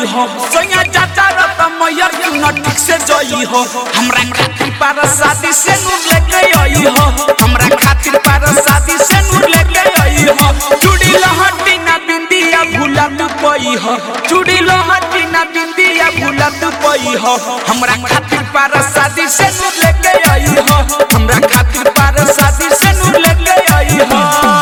आई हो सैया चाचा रत मैया क्यों न ठीक से जई हो हमरा खातिर पर शादी से नूर लेके आई हो हमरा खातिर पर शादी से नूर लेके आई हो चूड़ी लहटी ना बिंदिया भूला तू पई हो चूड़ी लहटी ना बिंदिया भूला तू पई हो हमरा खातिर पर शादी से नूर लेके आई हो हमरा खातिर पर शादी से नूर लेके आई हो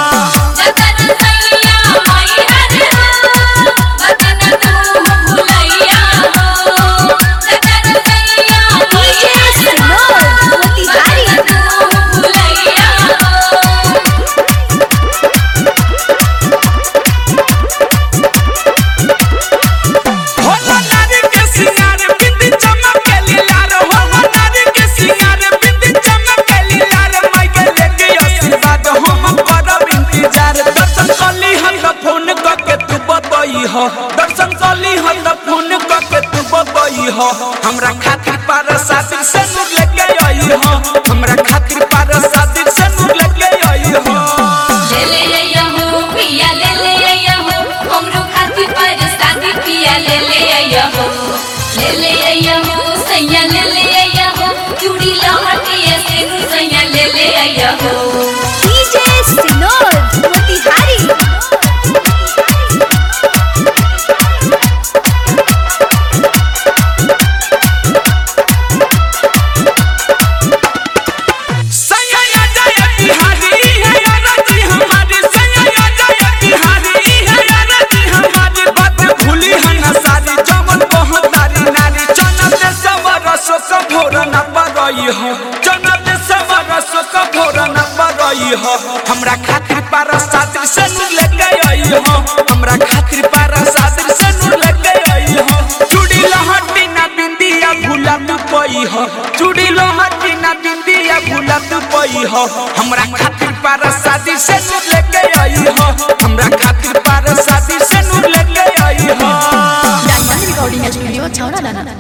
दर्शन कली हो त फोन करके तू बतई हो हमरा खातिर पर शादी से नूर लेके आई हो हमरा खातिर पर शादी से नूर लेके आई हो ले ले आया हो पिया ले ले आया हो हमरो खातिर पर शादी पिया ले ले आया हो ले ले आया हो सैया ले ले आया हो चूड़ी लहटिया से नूर सैया ले ले आया हो डीजे सिनोर मोतिहारी हमरा खातिर पर शादी से नूर लेके आई हो हमरा खातिर पर शादी से नूर लेके आई हो चूड़ी लहटी ना बिंदिया भूला तू पई हो चूड़ी लहटी ना बिंदिया भूला तू पई हो हमरा खातिर पर शादी से नूर लेके आई हो हमरा खातिर पर शादी से नूर लेके आई हो डायमंड रिकॉर्डिंग स्टूडियो छौड़ा दाना।